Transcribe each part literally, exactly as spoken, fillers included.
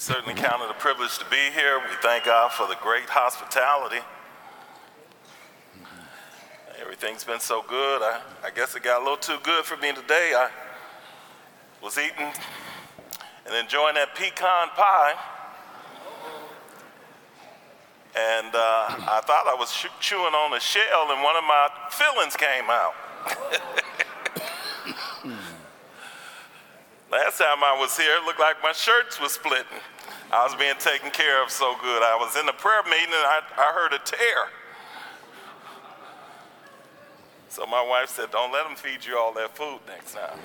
certainly count it a privilege to be here. We thank God for the great hospitality. Everything's been so good. I, I guess it got a little too good for me today. I was eating and enjoying that pecan pie, and uh, I thought I was sh- chewing on a shell, and one of my fillings came out. Last time I was here, it looked like my shirts were splitting. I was being taken care of so good. I was in the prayer meeting, and I, I heard a tear. So my wife said, don't let them feed you all that food next time.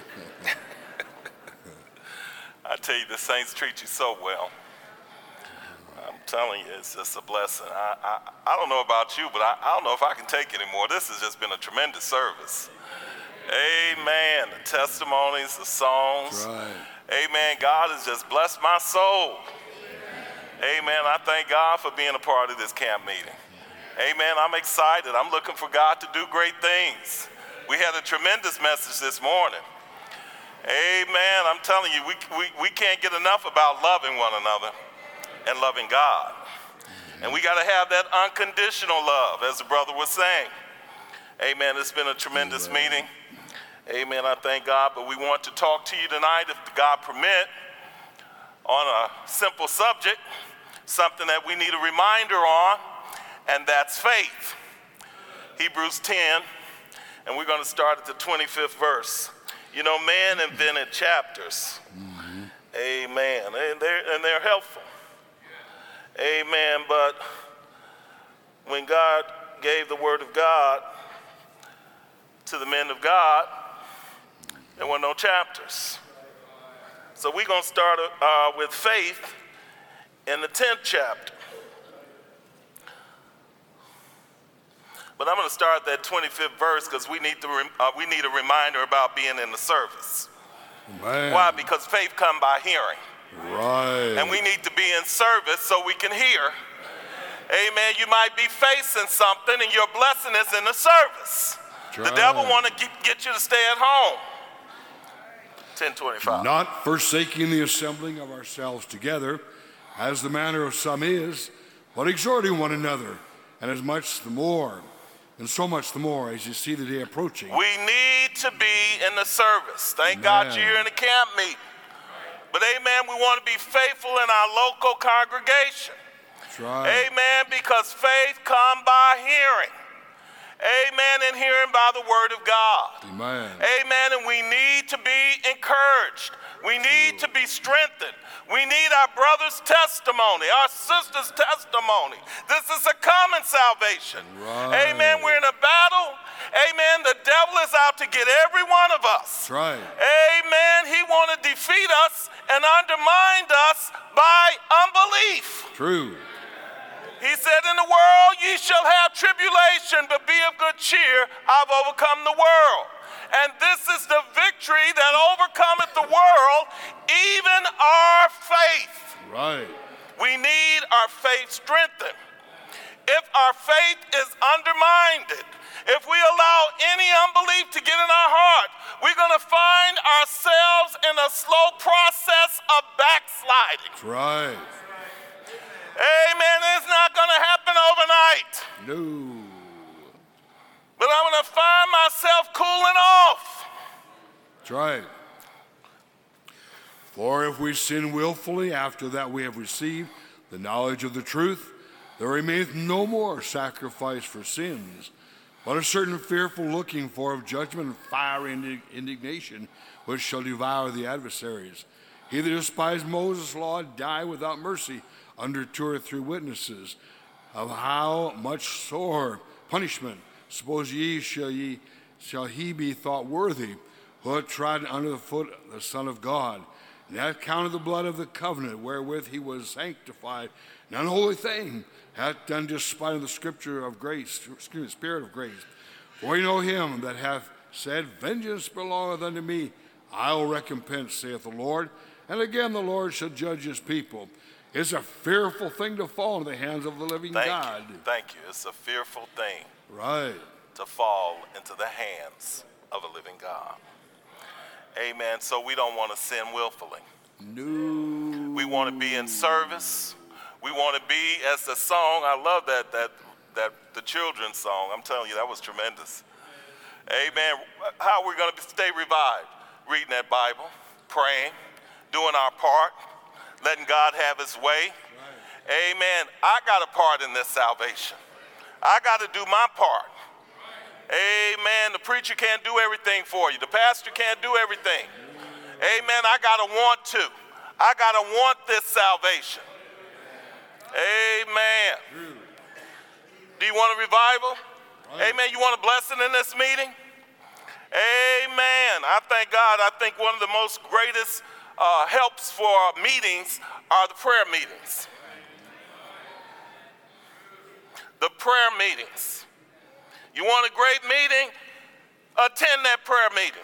I tell you, the saints treat you so well. I'm telling you, it's just a blessing. I, I, I don't know about you, but I, I don't know if I can take it anymore. This has just been a tremendous service. Amen. The testimonies, the songs. Right. Amen. God has just blessed my soul. Amen. I thank God for being a part of this camp meeting. Amen. I'm excited. I'm looking for God to do great things. We had a tremendous message this morning. Amen. I'm telling you, we, we, we can't get enough about loving one another and loving God. And we got to have that unconditional love, as the brother was saying. Amen. It's been a tremendous Amen. meeting. Amen. I thank God. But we want to talk to you tonight, if God permit, on a simple subject, something that we need a reminder on, and that's faith. Hebrews ten, and we're going to start at the twenty-fifth verse. You know, man invented chapters. Mm-hmm. Amen. And they're, and they're helpful. Amen. But when God gave the word of God to the men of God, there were no chapters. So we're going to start uh, with faith in the tenth chapter. But I'm going to start that twenty-fifth verse because we need to rem- uh, we need a reminder about being in the service. Man. Why? Because faith comes by hearing. Right. And we need to be in service so we can hear. Amen. You might be facing something and your blessing is in the service. Right. The devil want to get, get you to stay at home. ten twenty-five. Not forsaking the assembling of ourselves together, as the manner of some is, but exhorting one another, and as much the more, and so much the more as you see the day approaching. We need to be in the service. Thank Amen. God you're in the camp meeting. But amen, we want to be faithful in our local congregation. That's right. Amen, because faith comes by hearing. Amen, and hearing by the word of God. Amen. Amen, and we need to be encouraged. We need to be strengthened. We need our brother's testimony, our sister's testimony. This is a common salvation. Right. Amen, we're in a battle. Amen, the devil is out to get every one of us. That's right. Amen, he want to defeat us and undermine us by unbelief. True. He said, in the world ye shall have tribulation, but be of good cheer, I've overcome the world. And this is the victory that overcometh the world, even our faith. Right. We need our faith strengthened. If our faith is undermined, if we allow any unbelief to get in our heart, we're going to find ourselves in a slow process of backsliding. That's right. Amen. It's not going to happen overnight. No. But I'm going to find myself cooling off. That's right. For if we sin willfully after that we have received the knowledge of the truth, there remaineth no more sacrifice for sins, but a certain fearful looking for of judgment and fiery indignation, which shall devour the adversaries. He that despised Moses' law died without mercy under two or three witnesses. Of how much sore punishment suppose ye shall ye shall he be thought worthy, who hath trodden under the foot the Son of God, and hath counted the blood of the covenant wherewith he was sanctified, an unholy thing, hath done despite of the scripture of grace, excuse me, spirit of grace. For we know him that hath said, vengeance belongeth unto me, I will recompense, saith the Lord. And again the Lord shall judge his people. It's a fearful thing to fall into the hands of the living Thank God. you. Thank you. It's a fearful thing Right. to fall into the hands of a living God. Amen. So we don't want to sin willfully. No. We want to be in service. We want to be, as the song, I love that, that, that the children's song. I'm telling you, that was tremendous. Amen. How are we going to stay revived? Reading that Bible, praying, doing our part, letting God have his way. Right. Amen. I got a part in this salvation. I got to do my part. Right. Amen. The preacher can't do everything for you. The pastor can't do everything. Amen. I got to want to. I got to want this salvation. Amen. Do you want a revival? Right. Amen. You want a blessing in this meeting? Amen. I thank God. I think one of the most greatest uh, helps for meetings are the prayer meetings. The prayer meetings. You want a great meeting? Attend that prayer meeting.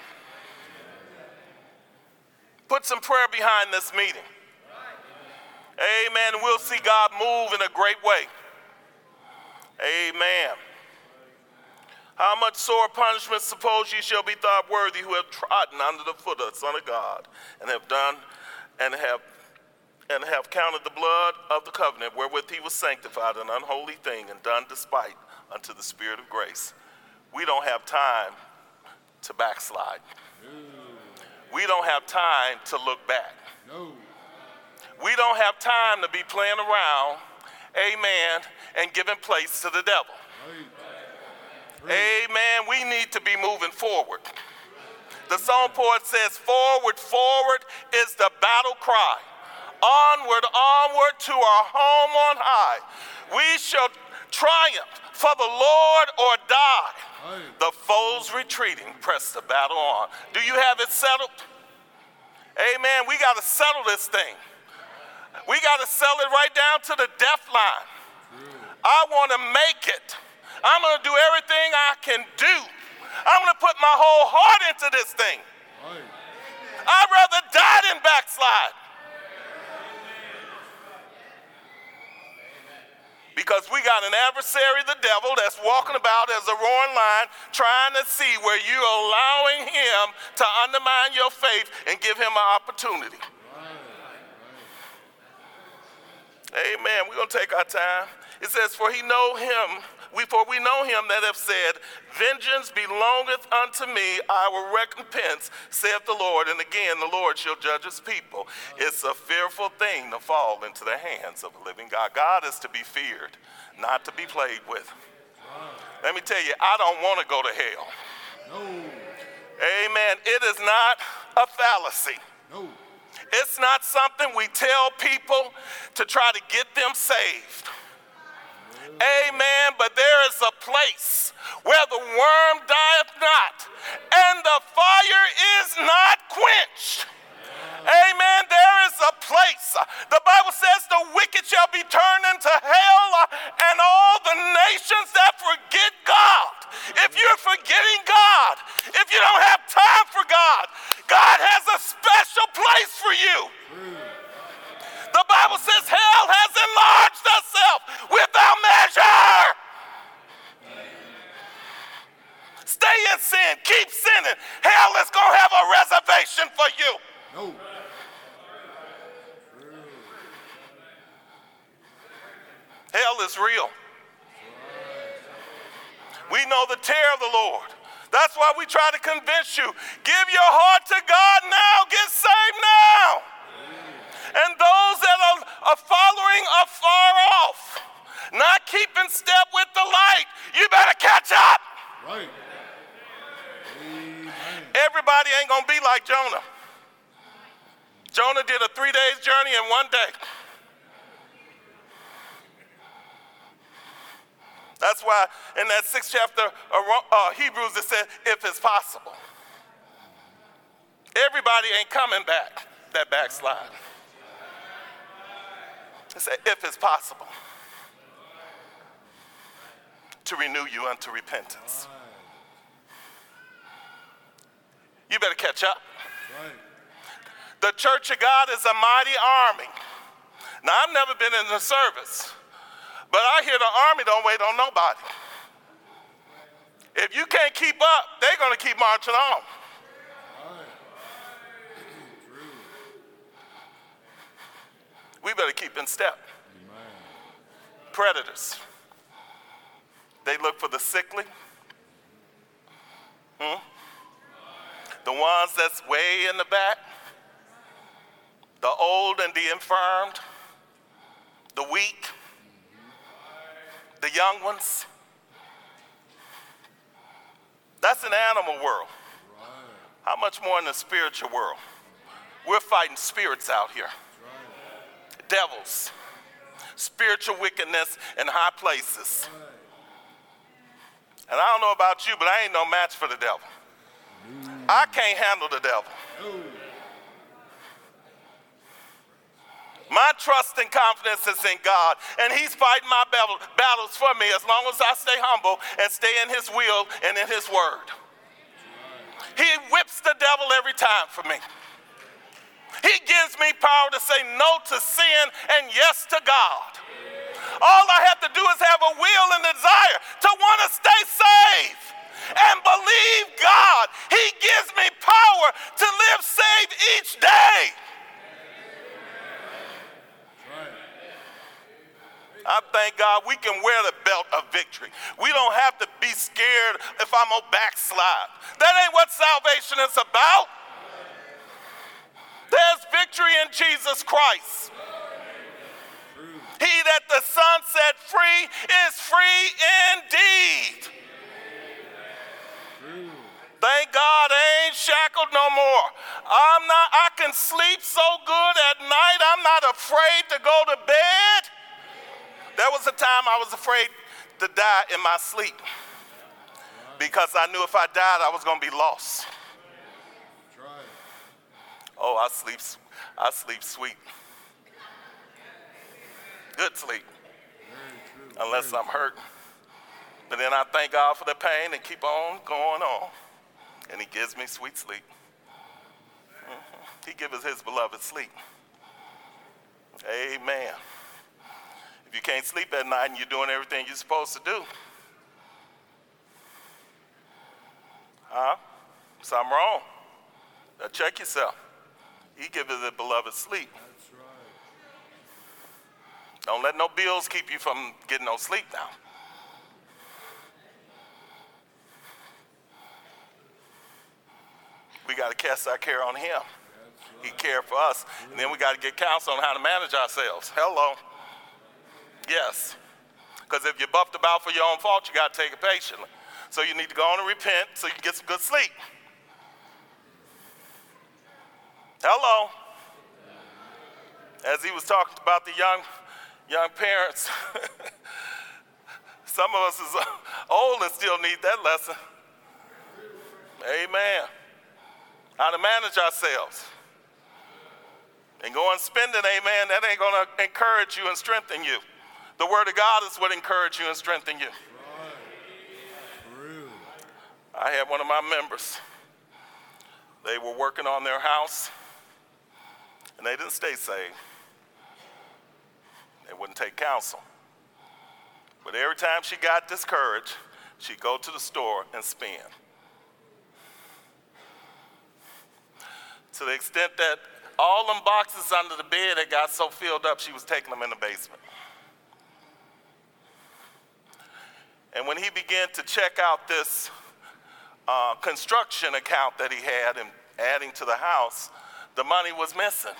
Put some prayer behind this meeting. Amen. We'll see God move in a great way. Amen. How much sore punishment suppose ye shall be thought worthy who have trodden under the foot of the Son of God and have done and have and have counted the blood of the covenant wherewith he was sanctified an unholy thing and done despite unto the Spirit of grace. We don't have time to backslide. No. We don't have time to look back. No. We don't have time to be playing around, amen, and giving place to the devil. Right. Right. Amen. We need to be moving forward. The song poet says, forward, forward is the battle cry. Onward, onward to our home on high. We shall triumph for the Lord or die. Right. The foes retreating, press the battle on. Do you have it settled? Amen. We got to settle this thing. We got to sell it right down to the death line. I want to make it. I'm going to do everything I can do. I'm going to put my whole heart into this thing. Right. I'd rather die than backslide. Because we got an adversary, the devil, that's walking about as a roaring lion, trying to see where you're allowing him to undermine your faith and give him an opportunity. Amen. We're going to take our time. It says, for he know him, we, for we know him that have said, vengeance belongeth unto me, I will recompense, saith the Lord. And again, the Lord shall judge his people. It's a fearful thing to fall into the hands of a living God. God is to be feared, not to be played with. Let me tell you, I don't want to go to hell. No. Amen. It is not a fallacy. No. It's not something we tell people to try to get them saved. Amen. But there is a place where the worm dieth not and the fire is not quenched. Amen. There is a place. The Bible says the wicked shall be turned into hell and all the nations that forget God. If you're forgetting God, if you don't have time for God, God has a special place for you. The Bible says hell has enlarged itself without measure. Stay in sin, keep sinning. Hell is going to have a reservation for you. No. Hell is real. We know the terror of the Lord. That's why we try to convince you. Give your heart to God now. Get saved now. And those that are, are following afar off, not keeping step with the light, you better catch up. Right. Amen. Everybody ain't going to be like Jonah. Jonah did a three days journey in one day. That's why in that sixth chapter of uh, Hebrews it said, if it's possible. Everybody ain't coming back, that backslide. It said, if it's possible, to renew you unto repentance. You better catch up. Right. The church of God is a mighty army. Now, I've never been in the service, but I hear the army don't wait on nobody. If you can't keep up, they're going to keep marching on. we better keep in step. Amen. Predators, they look for the sickly, hmm? the ones that's way in the back, the old and the infirmed, the weak, the young ones. That's an animal world. How much more in the spiritual world? We're fighting spirits out here. Devils, spiritual wickedness in high places. And I don't know about you, but I ain't no match for the devil. I can't handle the devil. My trust and confidence is in God, and he's fighting my battle, battles for me as long as I stay humble and stay in his will and in his word. He whips the devil every time for me. He gives me power to say no to sin and yes to God. All I have to do is have a will and desire to want to stay safe and believe God. He gives me power to live saved each day. I thank God we can wear the belt of victory. We don't have to be scared if I'm going to backslide. That ain't what salvation is about. There's victory in Jesus Christ. He that the Son set free is free indeed. Thank God I ain't shackled no more. I'm not, I can sleep so good at night, I'm not afraid to go to bed. There was a time I was afraid to die in my sleep because I knew if I died, I was going to be lost. Oh, I sleep, I sleep sweet. Good sleep, unless I'm hurt. But then I thank God for the pain and keep on going on. And he gives me sweet sleep. Mm-hmm. He gives his beloved sleep. Amen. If you can't sleep at night and you're doing everything you're supposed to do, huh? Something wrong. Now check yourself. He gives his beloved sleep. That's right. Don't let no bills keep you from getting no sleep now. We got to cast our care on him. Right. He cared for us. Yeah. And then we got to get counsel on how to manage ourselves. Hello. Yes. Because if you're buffed about for your own fault, you got to take it patiently. So you need to go on and repent so you can get some good sleep. Hello. As he was talking about the young, young parents, some of us is old and still need that lesson. Amen. How to manage ourselves. And going spending, amen, that ain't going to encourage you and strengthen you. The word of God is what encourages you and strengthen you. Right. I had one of my members. They were working on their house, and they didn't stay saved. They wouldn't take counsel. But every time she got discouraged, she'd go to the store and spend. To the extent that all them boxes under the bed had got so filled up, she was taking them in the basement. And when he began to check out this uh, construction account that he had and adding to the house, the money was missing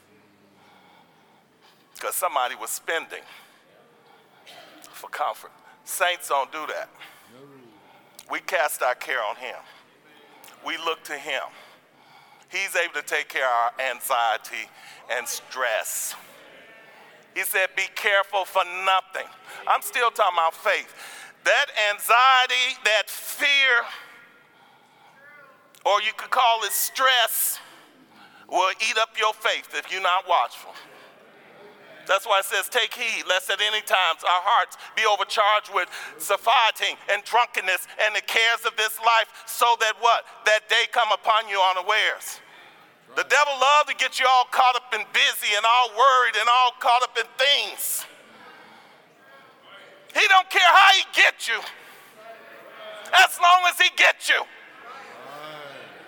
because somebody was spending for comfort. Saints don't do that. We cast our care on him. We look to him. He's able to take care of our anxiety and stress. He said, be careful for nothing. I'm still talking about faith. That anxiety, that fear, or you could call it stress, will eat up your faith if you're not watchful. That's why it says, take heed, lest at any times our hearts be overcharged with satiety and drunkenness and the cares of this life, so that what? That day come upon you unawares. The devil loves to get you all caught up and busy and all worried and all caught up in things. He don't care how he gets you, as long as he gets you.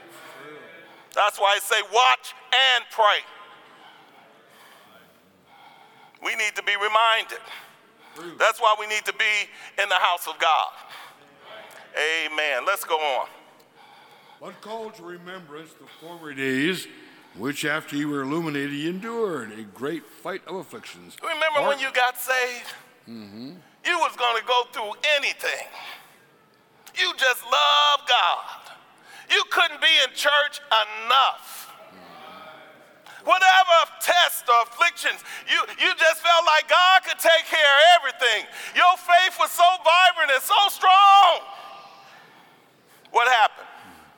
That's why I say watch and pray. need to be reminded. That's why we need to be in the house of God. Amen. Let's go on. But call to remembrance the former days, which after you were illuminated, you endured a great fight of afflictions. Remember Part- when you got saved? Mm-hmm. You was going to go through anything. You just love God. You couldn't be in church enough. Mm-hmm. Whatever tests or afflictions, you, you just felt like God could take care of everything. Your faith was so vibrant and so strong. What happened?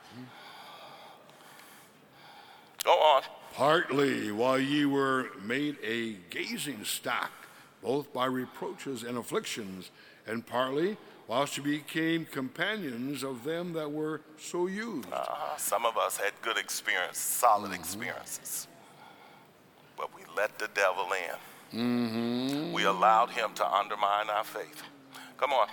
Go on. Partly while ye were made a gazing stock, both by reproaches and afflictions, and partly whilst you became companions of them that were so used. Uh, some of us had good experience, solid mm-hmm. experiences, but we let the devil in. Mm-hmm. We allowed him to undermine our faith. Come on.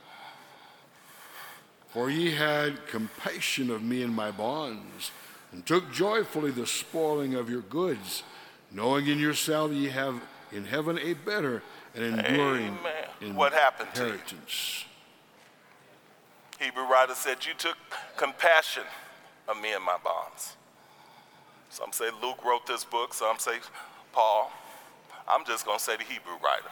For ye had compassion of me in my bonds, and took joyfully the spoiling of your goods, knowing in yourself ye have in heaven a better and enduring Amen. What happened inheritance. To you? Hebrew writer said, you took compassion of me in my bonds. Some say Luke wrote this book, some say Paul. I'm just going to say the Hebrew writer.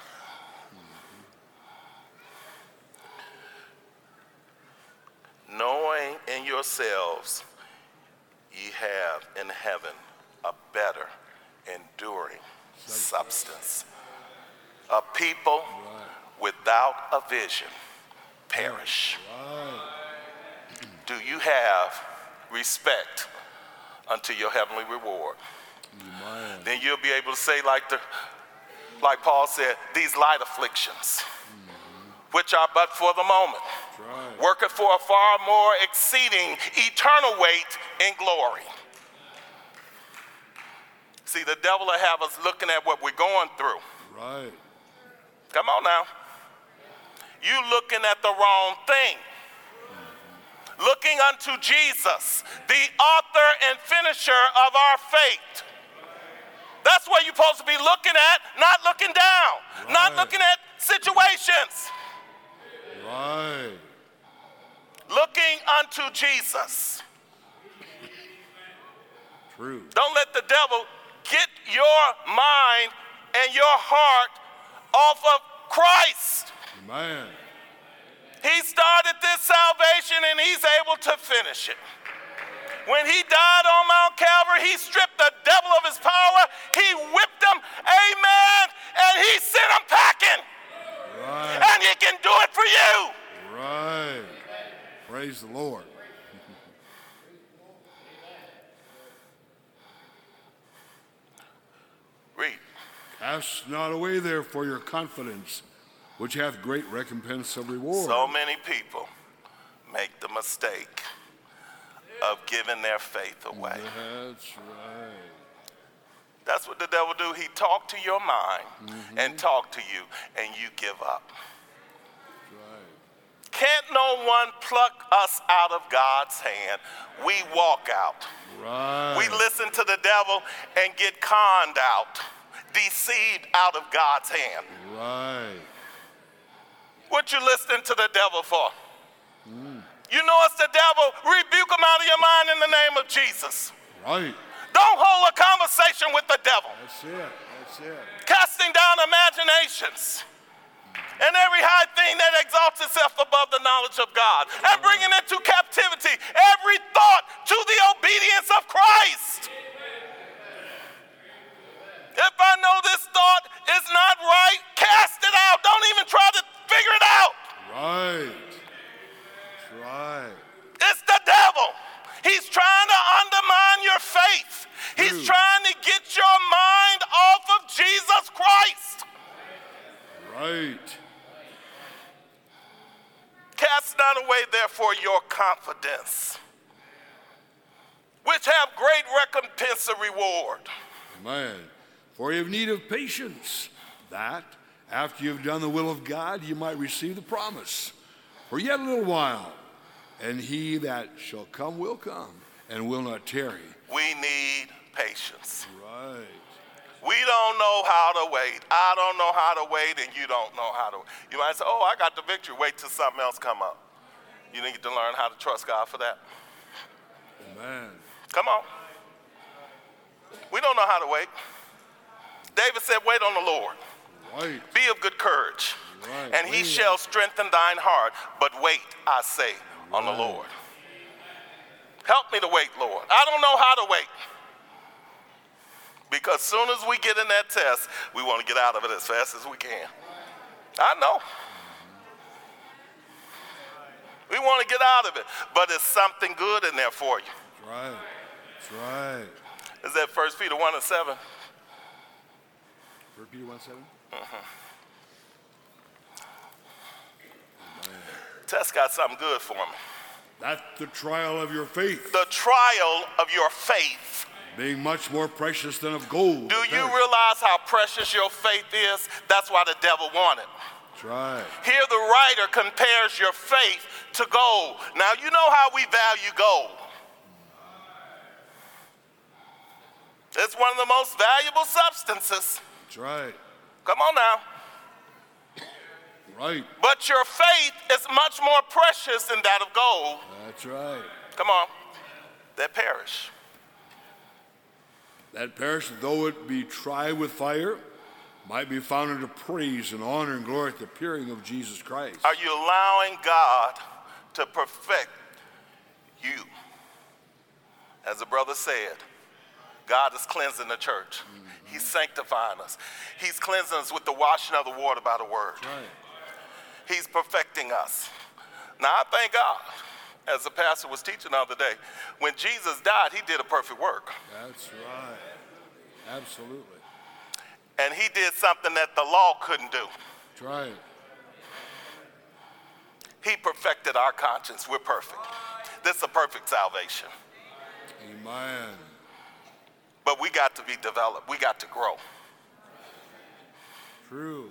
Mm-hmm. Knowing in yourselves ye have in heaven a better enduring substance. A people without a vision perish. Do you have respect unto your heavenly reward? Amen. Then you'll be able to say like the like Paul said, these light afflictions, mm-hmm. which are but for the moment, right. worketh for a far more exceeding eternal weight in glory. See, the devil will have us looking at what we're going through. Right. Come on now. You looking at the wrong thing. Mm-hmm. Looking unto Jesus, the author and finisher of our faith. That's what you're supposed to be looking at, not looking down, right. not looking at situations. Right. Looking unto Jesus. True. Don't let the devil get your mind and your heart off of Christ. Amen. He started this salvation and he's able to finish it. When he died on Mount Calvary, he stripped the devil of his power. He whipped him, amen, and he sent him packing. Right. And he can do it for you. Right. Praise the Lord. Read. Cast not away therefore your confidence, which hath great recompense of reward. So many people make the mistake of giving their faith away. That's right. That's what the devil do. He talk to your mind mm-hmm. and talk to you, and you give up. Right. Can't no one pluck us out of God's hand. We walk out. Right. We listen to the devil and get conned out, deceived out of God's hand. Right. What you listening to the devil for? Mm. You know it's the devil. Rebuke him out of your mind in the name of Jesus. Right. Don't hold a conversation with the devil. That's it. That's it. Casting down imaginations and every high thing that exalts itself above the knowledge of God, and bringing into captivity every thought to the obedience of Christ. If I know this thought is not right, cast it out. Don't even try to figure it out. Right. That's right. It's the devil. He's trying to undermine your faith. He's True. trying to get your mind off of Jesus Christ. Right. Cast not away, therefore, your confidence, which have great recompense of reward. Amen. For you have need of patience, that, after you have done the will of God, you might receive the promise. For yet a little while, and he that shall come will come, and will not tarry. We need patience. Right. We don't know how to wait. I don't know how to wait, and you don't know how to wait. You might say, oh, I got the victory. Wait till something else come up. You need to learn how to trust God for that. Amen. Come on. We don't know how to wait. David said, wait on the Lord. Right. Be of good courage, Right. and he Wait. shall strengthen thine heart. But wait, I say, on the Right. Lord. Help me to wait, Lord. I don't know how to wait. Because soon as we get in that test, we want to get out of it as fast as we can. I know. We want to get out of it, but there's something good in there for you. That's right. That's right. Is that First Peter one and seven? First Peter one seven? Test got something good for me. That's the trial of your faith, The trial of your faith. being much more precious than of gold. Do that you perishes. realize how precious your faith is? That's why the devil wanted. That's right. Here the writer compares your faith to gold. Now you know how we value gold. It's one of the most valuable substances. That's right. Come on now. Right. But your faith is much more precious than that of gold. That's right. Come on. That perish. That perish, though it be tried with fire, might be found unto praise and honor and glory at the appearing of Jesus Christ. Are you allowing God to perfect you? As the brother said, God is cleansing the church. Mm-hmm. He's sanctifying us. He's cleansing us with the washing of the water by the word. Right. He's perfecting us. Now I thank God, as the pastor was teaching the other day, when Jesus died, he did a perfect work. That's right. Absolutely. And he did something that the law couldn't do. That's right. He perfected our conscience. We're perfect. This is a perfect salvation. Amen. But we got to be developed. We got to grow. True.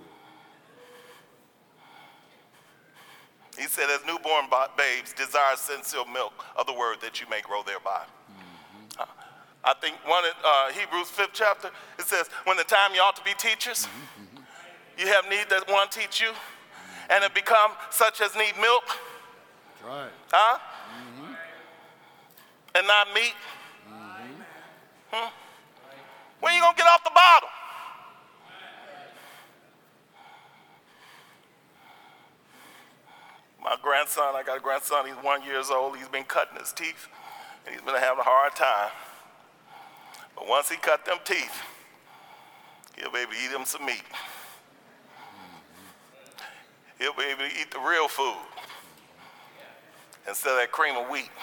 He said, as newborn babes, desire sincere milk of the word that you may grow thereby. Mm-hmm. Uh, I think one in uh, Hebrews fifth chapter, it says, when the time you ought to be teachers, mm-hmm. you have need that one teach you, mm-hmm. and it become such as need milk. That's right. Huh? Mm-hmm. And not meat. Mm-hmm. Hmm? When you gonna get off the bottle? My grandson, I got a grandson, he's one years old, he's been cutting his teeth, and he's been having a hard time. But once he cut them teeth, he'll be able to eat him some meat. He'll be able to eat the real food instead of that cream of wheat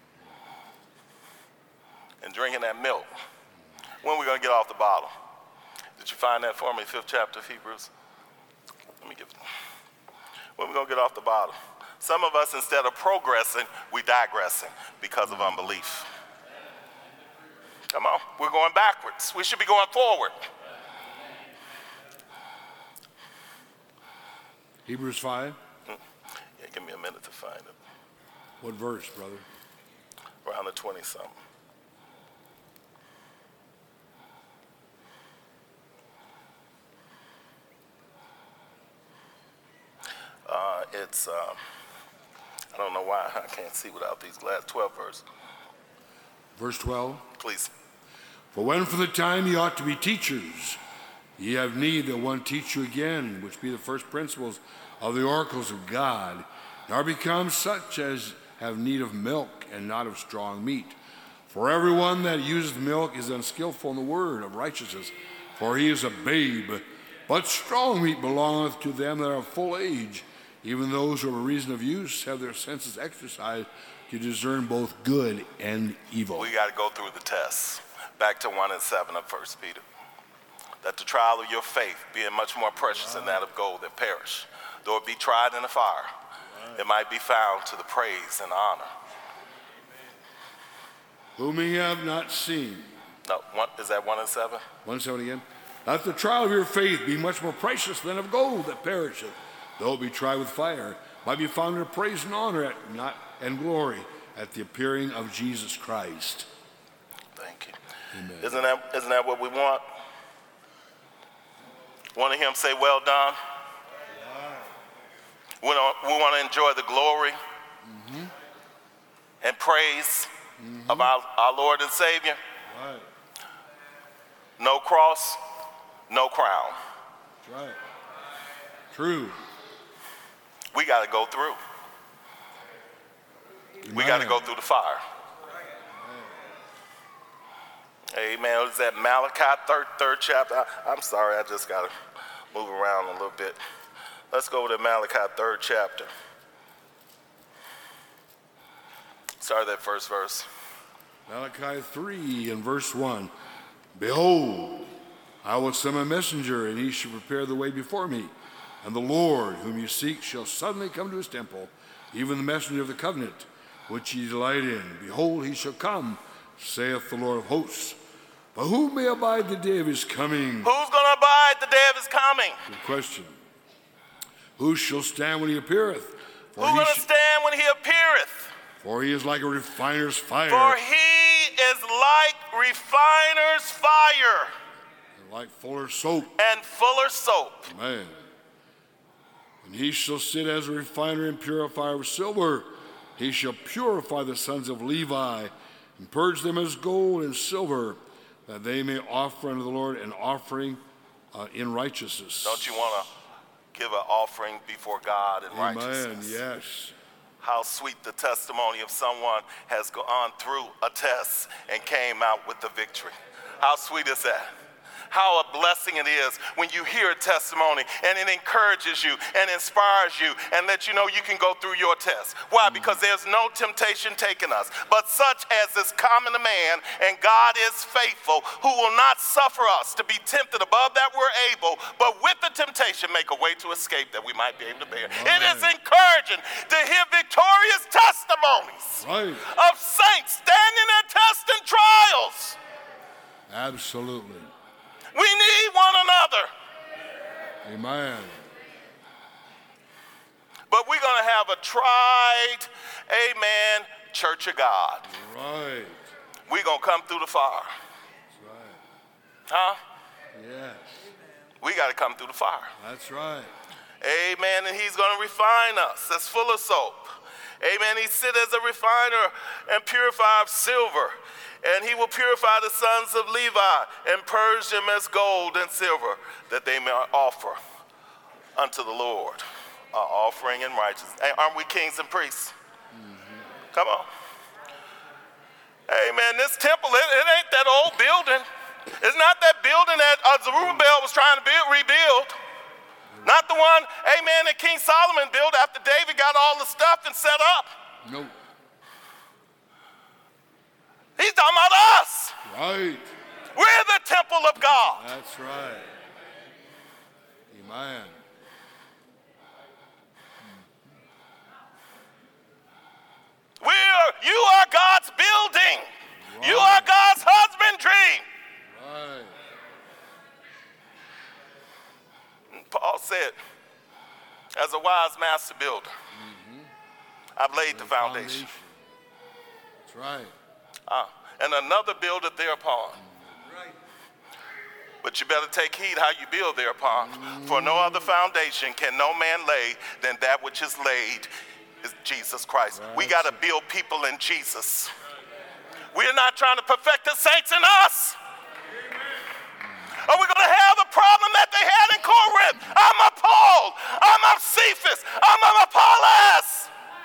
and drinking that milk. When are we gonna get off the bottle? Did you find that for me, fifth chapter of Hebrews? Let me give it. When are we gonna get off the bottle? Some of us, instead of progressing, we digressing because of unbelief. Come on, we're going backwards. We should be going forward. Hebrews five. Yeah, give me a minute to find it. What verse, brother? Around the twenty-something. Uh, it's, um, I don't know why I can't see without these glasses. twelve verse. Verse twelve. Please. For when for the time ye ought to be teachers, ye have need that one teach you again, which be the first principles of the oracles of God, and are become such as have need of milk and not of strong meat. For everyone that useth milk is unskillful in the word of righteousness, for he is a babe. But strong meat belongeth to them that are of full age, even those who of a reason of use have their senses exercised to discern both good and evil. We got to go through the tests. Back to one and seven of First Peter. That the trial of your faith, being much more precious than that of gold that perish, though it be tried in the fire, it might be found to the praise and honor. Whom ye have not seen. No, one, is that one and seven? One and seven again. Let the trial of your faith be much more precious than of gold that perisheth, though it be tried with fire, might be found in praise and honor at, not, and glory at the appearing of Jesus Christ. Thank you. Amen. Isn't that, isn't that what we want? Want to hear him say, well done? We want, we want to enjoy the glory mm-hmm. and praise mm-hmm. of our, our Lord and Savior. Right. No cross, no crown. That's right. True. We got to go through. Amen. We got to go through the fire. Amen. Amen. What is that? Malachi, third, third chapter. I, I'm sorry, I just got to move around a little bit. Let's go to Malachi, third chapter. Start that first verse. Malachi three and verse one. Behold, I will send a messenger, and he shall prepare the way before me. And the Lord, whom you seek, shall suddenly come to his temple, even the messenger of the covenant, which ye delight in. Behold, he shall come, saith the Lord of hosts. But who may abide the day of his coming? Who's going to abide the day of his coming? Good question. Who shall stand when he appeareth? Who's going to sh- stand when he appeareth? For he is like a refiner's fire. For he is like refiner's fire. And like fuller's soap. And fuller's soap. Amen. And he shall sit as a refiner and purifier of silver. He shall purify the sons of Levi and purge them as gold and silver, that they may offer unto the Lord an offering uh, in righteousness. Don't you want to give an offering before God in Amen. righteousness? Yes. How sweet the testimony of someone has gone through a test and came out with the victory. How sweet is that? How a blessing it is when you hear a testimony and it encourages you and inspires you and lets you know you can go through your test. Why? Because there's no temptation taking us, but such as is common to man, and God is faithful, who will not suffer us to be tempted above that we're able, but with the temptation make a way to escape that we might be able to bear. Right. It is encouraging to hear victorious testimonies right. of saints standing their tests and trials. Absolutely. We need one another. Amen. But we're going to have a tried, amen, church of God. Right. We're going to come through the fire. That's right. Huh? Yes. We got to come through the fire. That's right. Amen. And he's going to refine us. That's full of soap. Amen. He sit as a refiner and purifier of silver. And he will purify the sons of Levi and purge them as gold and silver, that they may offer unto the Lord an offering in righteousness. Hey, aren't we kings and priests? Mm-hmm. Come on. Amen. This temple, it, it ain't that old building. It's not that building that uh, Zerubbabel was trying to build, rebuild. Not the one, amen, that King Solomon built after David got all the stuff and set up. Nope. He's talking about us. Right. We're the temple of God. That's right. Amen. We're, you are God's building. Right. You are God's husbandry. Right. Paul said, as a wise master builder, mm-hmm. I've laid the, the foundation. foundation. That's right. Uh, and another buildeth thereupon. Right. But you better take heed how you build thereupon. Mm. For no other foundation can no man lay than that which is laid is Jesus Christ. Right. We got to build people in Jesus. We're not trying to perfect the saints in us. Are we going to have the problem that they had in Corinth? I'm a Paul. I'm a Cephas. I'm a Apollos.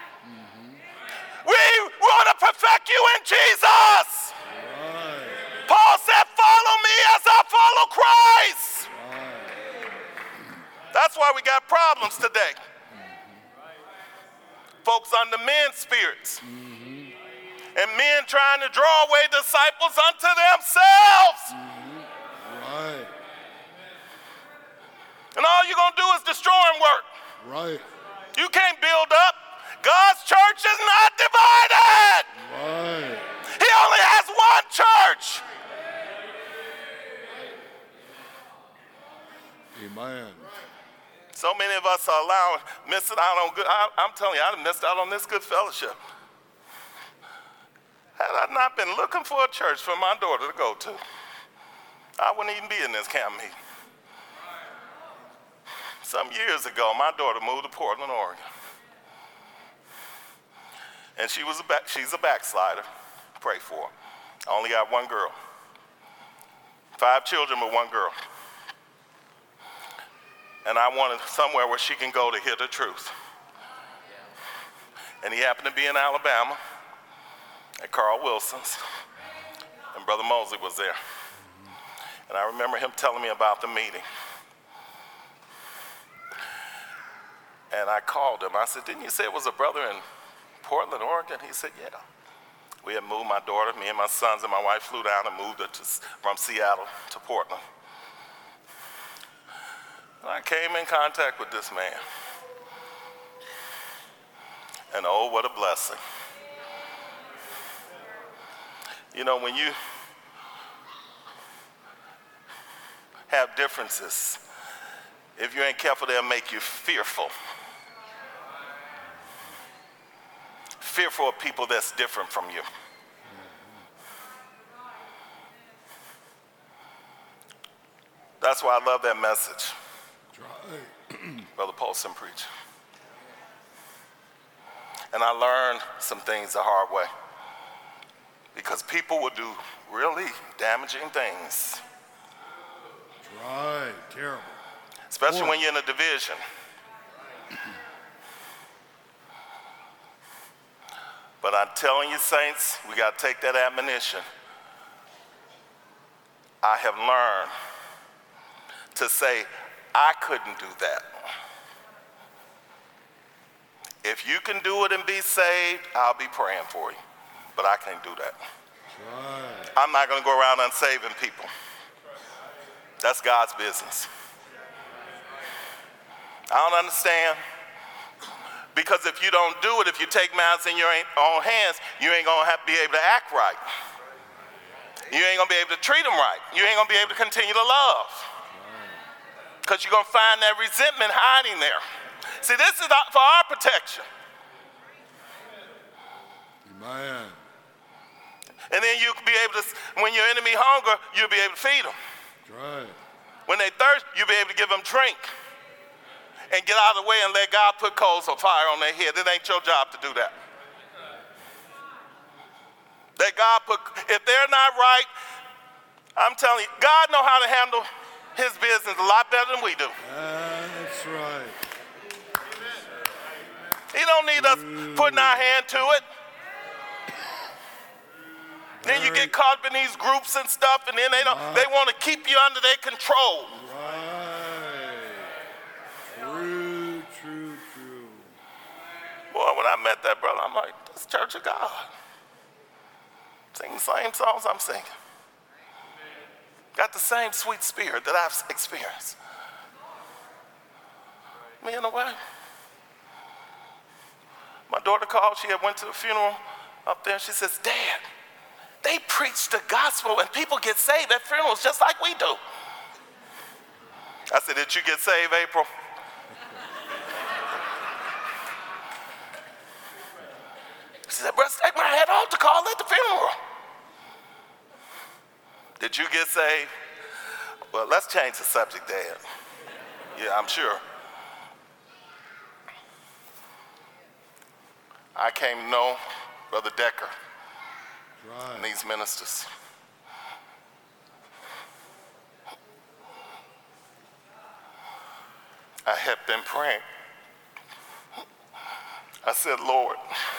We want to perfect you in Jesus. Right. Paul said, follow me as I follow Christ. Right. That's why we got problems today. Mm-hmm. Folks under men's spirits. Mm-hmm. And men trying to draw away disciples unto themselves. Mm-hmm. Right. And all you're going to do is destroying work. Right. You can't build up. God's church is not divided. Right. He only has one church. Amen. So many of us are allowing, missing out on good. I, I'm telling you, I missed out on this good fellowship. Had I not been looking for a church for my daughter to go to, I wouldn't even be in this camp meeting. Some years ago, my daughter moved to Portland, Oregon. And she was a back, she's a backslider. Pray for her. I only got one girl. Five children, but one girl. And I wanted somewhere where she can go to hear the truth. And he happened to be in Alabama at Carl Wilson's, and Brother Mosley was there. And I remember him telling me about the meeting. And I called him. I said, didn't you say it was a brother in Portland, Oregon? He said, yeah. We had moved my daughter, me and my sons and my wife flew down and moved her to, from Seattle to Portland. And I came in contact with this man. And oh, what a blessing. You know, when you have differences, if you ain't careful, they'll make you fearful. Fearful of people that's different from you. That's why I love that message. Brother Paulson preached. And I learned some things the hard way. Because people will do really damaging things. Right, terrible. Especially Boy. when you're in a division. But I'm telling you, saints, we got to take that admonition. I have learned to say, I couldn't do that. If you can do it and be saved, I'll be praying for you. But I can't do that. Right. I'm not going to go around unsaving people. That's God's business. I don't understand. Because if you don't do it, if you take matters in your own hands, you ain't going to have to be able to act right. You ain't going to be able to treat them right. You ain't going to be able to continue to love. Because you're going to find that resentment hiding there. See, this is for our protection. Amen. And then you can be able to, when your enemy hunger, you'll be able to feed them. Right. When they thirst, you'll be able to give them drink. And get out of the way and let God put coals of fire on their head. It ain't your job to do that. Let God put, if they're not right, I'm telling you, God know how to handle his business a lot better than we do. That's right. He don't need us putting our hand to it. Then you get caught up in these groups and stuff, and then they don't, they want to keep you under their control. Right. True, true, true. Boy, when I met that brother, I'm like, this Church of God. Singing the same songs I'm singing. Got the same sweet spirit that I've experienced. Me in a way. My daughter called, she had went to the funeral up there, and she says, Dad, they preach the gospel and people get saved at funerals just like we do. I said, did you get saved, April? She said, Brother, take my head off the call at the funeral. Did you get saved? Well, let's change the subject, Dad. Yeah, I'm sure. I came to know Brother Decker Right. and these ministers. I had been praying. I said, Lord,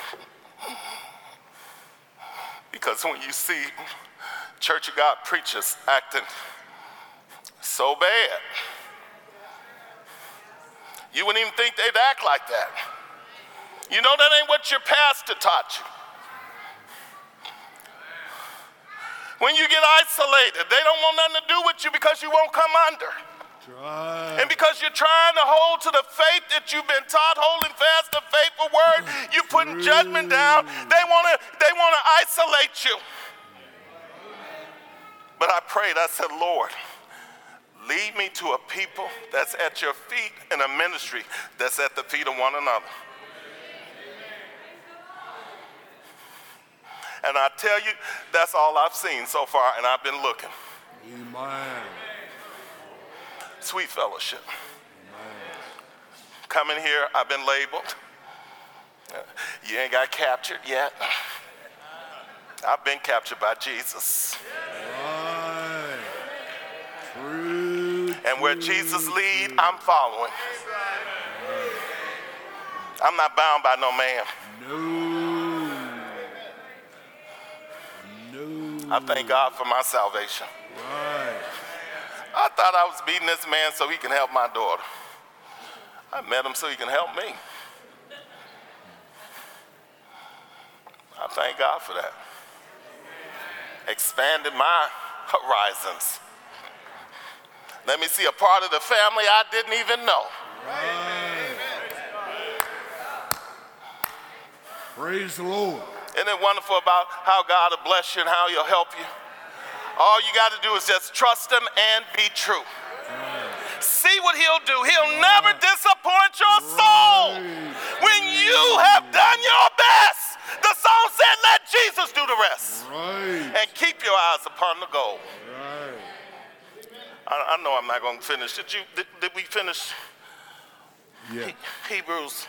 because when you see Church of God preachers acting so bad, you wouldn't even think they'd act like that. You know that ain't what your pastor taught you. When you get isolated, they don't want nothing to do with you because you won't come under. Right. And because you're trying to hold to the faith that you've been taught, holding fast the faithful word, you're putting judgment down. They want to they want to isolate you. But I prayed, I said, Lord, lead me to a people that's at your feet and a ministry that's at the feet of one another. And I tell you, that's all I've seen so far, and I've been looking. Amen. Sweet fellowship. Amen. come in here, I've been labeled. You ain't got captured yet. I've been captured by Jesus. Right. True, And where true, Jesus lead, true. I'm following. I'm not bound by no man. No. No. I thank God for my salvation. Right. I thought I was beating this man so he can help my daughter. I met him so he can help me. I thank God for that. Expanded my horizons. Let me see a part of the family I didn't even know. Right. Praise the Lord. Isn't it wonderful about how God will bless you and how he'll help you? All you got to do is just trust him and be true. Right. See what he'll do. He'll right. never disappoint your soul. Right. When you have done your best, the song said, let Jesus do the rest. Right. And keep your eyes upon the goal. Right. I, I know I'm not going to finish. Did you? Did, did we finish? Yeah. He, Hebrews.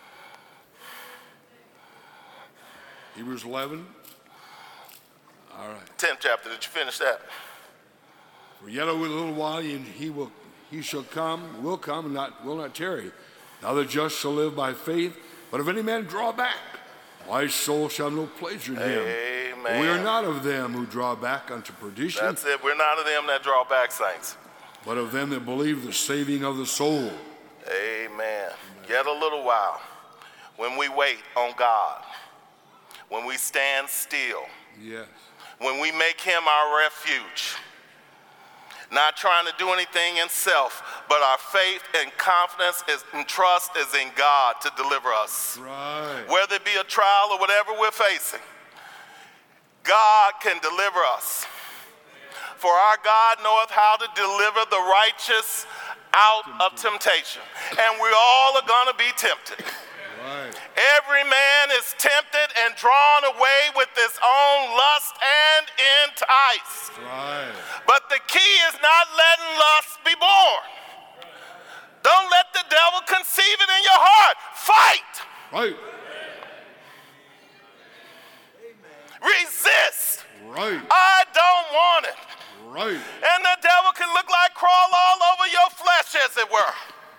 Hebrews eleven. All right. tenth chapter. Did you finish that? For yet a little while, and he will, he shall come, will come, and not will not tarry. Now the just shall live by faith. But if any man draw back, my soul shall have no pleasure in him. Amen. We are not of them who draw back unto perdition. That's it. We're not of them that draw back, saints. But of them that believe the saving of the soul. Amen. Amen. Yet a little while, when we wait on God, when we stand still, yes. when we make him our refuge, not trying to do anything in self, but our faith and confidence is, and trust is in God to deliver us. Right. Whether it be a trial or whatever we're facing, God can deliver us. For our God knoweth how to deliver the righteous out of temptation. And we all are going to be tempted. Right. Every man is tempted and drawn away with his own lust and enticed. Right. But the key is not letting lust be born. Don't let the devil conceive it in your heart. Fight. Right. Resist. Right. I don't want it. Right. And the devil can look like crawl all over your flesh, as it were.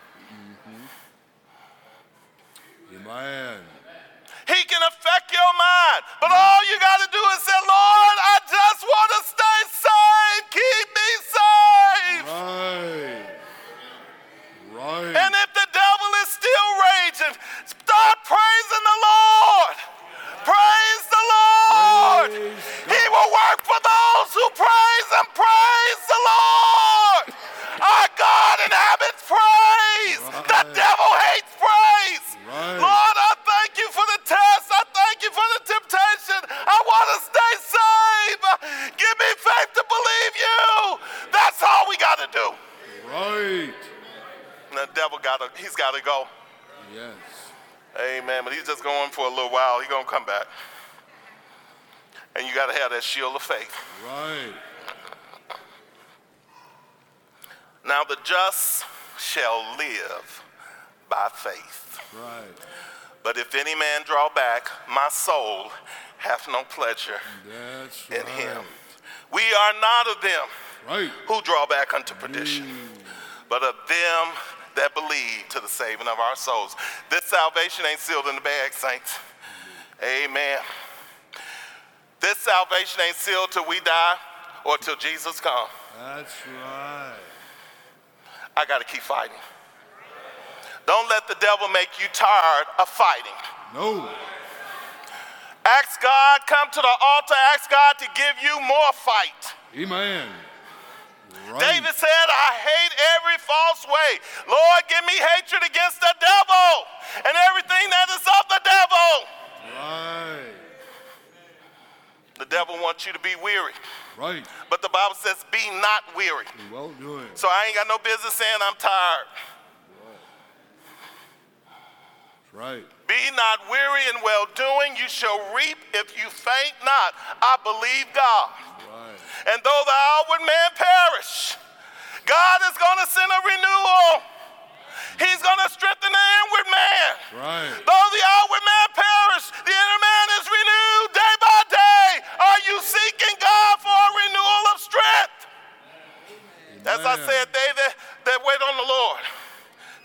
Amen. He can affect your mind. But all you got to do is say, Lord, I just want to stay saved. Keep me saved. Right. Right. And if the devil is still raging, start praising the Lord. Praise the Lord. Praise he will work for those who praise and praise the Lord. Our God inhabits praise. Right. The devil hates praise. Right. Lord, I thank you for the test. I thank you for the temptation. I want to stay saved. Give me faith to believe you. That's all we got to do. Right. And the devil got to, he's got to go. Yes. Amen. But he's just going for a little while. He's going to come back. And you got to have that shield of faith. Right. Now the just shall live by faith. Right. But if any man draw back, my soul hath no pleasure That's in right. him. We are not of them Right. who draw back unto perdition, Mm. but of them that believe to the saving of our souls. This salvation ain't sealed in the bag, saints. Amen. This salvation ain't sealed till we die or till Jesus comes. That's right. I got to keep fighting. Don't let the devil make you tired of fighting. No. Ask God, come to the altar, ask God to give you more fight. Amen. Right. David said, I hate every false way. Lord, give me hatred against the devil and everything that is of the devil. Right. The devil wants you to be weary. Right. But the Bible says, be not weary. Well doing. So I ain't got no business saying I'm tired. Right. Be not weary in well-doing. You shall reap if you faint not. I believe God. Right. And though the outward man perish, God is going to send a renewal. He's going to strengthen the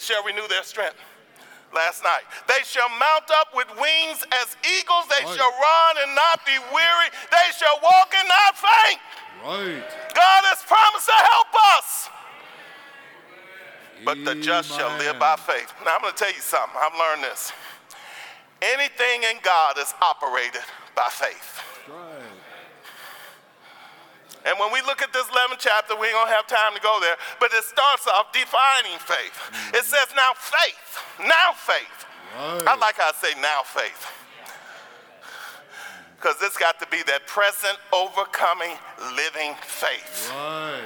shall renew their strength. Last night. They shall mount up with wings as eagles. They right. shall run and not be weary. They shall walk and not faint. Right. God has promised to help us. But the just shall live by faith. Now I'm going to tell you something. I've learned this. Anything in God is operated by faith. Right. And when we look at this eleventh chapter, we ain't going to have time to go there, but it starts off defining faith. Mm-hmm. It says, now faith, now faith. Right. I like how I say now faith. Because it's got to be that present, overcoming, living faith. Right.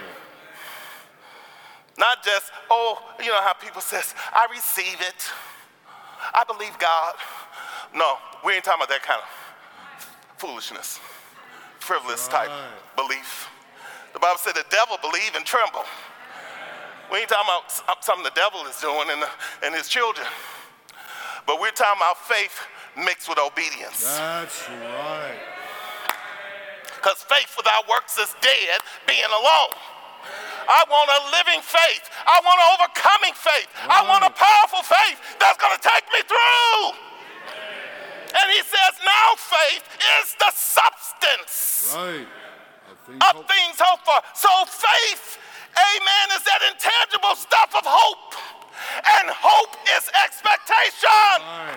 Not just, oh, you know how people says, I receive it. I believe God. No, we ain't talking about that kind of foolishness. Frivolous right. type belief. The Bible said the devil believe and tremble. We ain't talking about something the devil is doing and, the, and his children. But we're talking about faith mixed with obedience. That's right. Because faith without works is dead, being alone. I want a living faith. I want an overcoming faith. Right. I want a powerful faith that's going to take me through. And he says, now faith is the substance right. things of hope. things hoped for. So faith, amen, is that intangible stuff of hope. And hope is expectation. Right.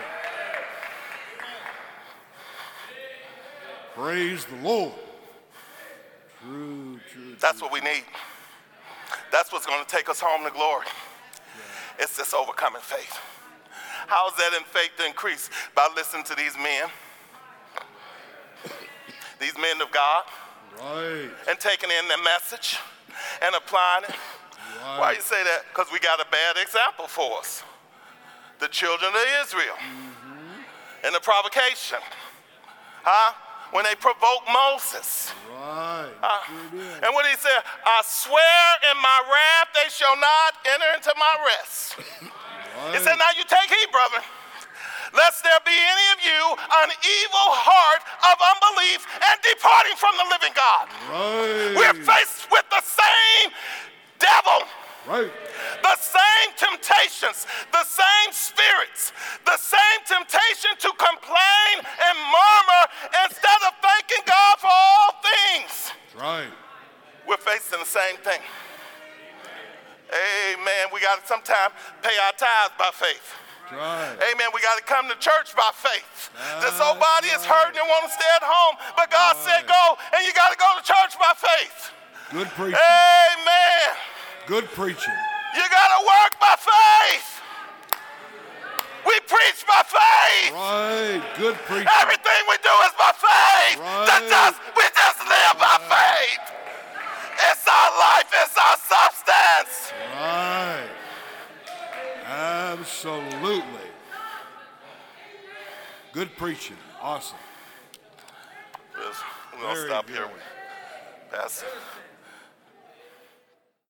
Praise the Lord. True, true, That's true. what we need. That's what's going to take us home to glory. Yeah. It's this overcoming faith. How is that in faith to increase? By listening to these men, these men of God, right. and taking in their message and applying it. Right. Why you say that? Because we got a bad example for us. The children of Israel. Mm-hmm. And the provocation. Huh? When they provoked Moses. Right. Uh, and what he said, I swear in my wrath they shall not enter into my rest. Right. He said, now you take heed, brother, lest there be any of you an evil heart of unbelief and departing from the living God. Right. We're faced with the same devil. Right. The same temptations, the same spirits, the same temptation to complain and murmur instead of thanking God for all things. Right. We're facing the same thing. Amen. We got to sometimes pay our tithes by faith. Right. Amen. We got to come to church by faith. That's this old body right. is hurting and want to stay at home, but God right. said go, and you got to go to church by faith. Good preaching. Amen. Good preaching. You got to work by faith. We preach by faith. Right. Good preaching. Everything we do is by faith. Right. That just, we just live by faith. It's our life. It's our substance. Right. Absolutely. Good preaching. Awesome. We're going to stop good. here. Pastor.